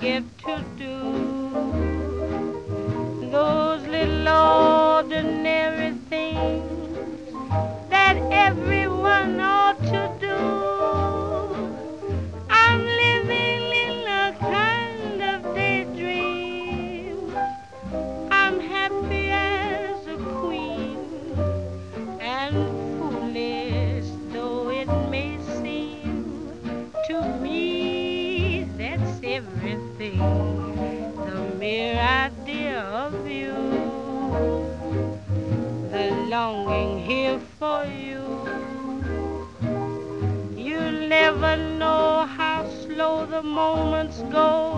get to do those little ordinary things that everyone ought to do. I'm living in a kind of daydream. I'm happy as a queen, and foolish though it may seem to me, that's everything. The mere idea of you, the longing here for you. You'll never know how slow the moments go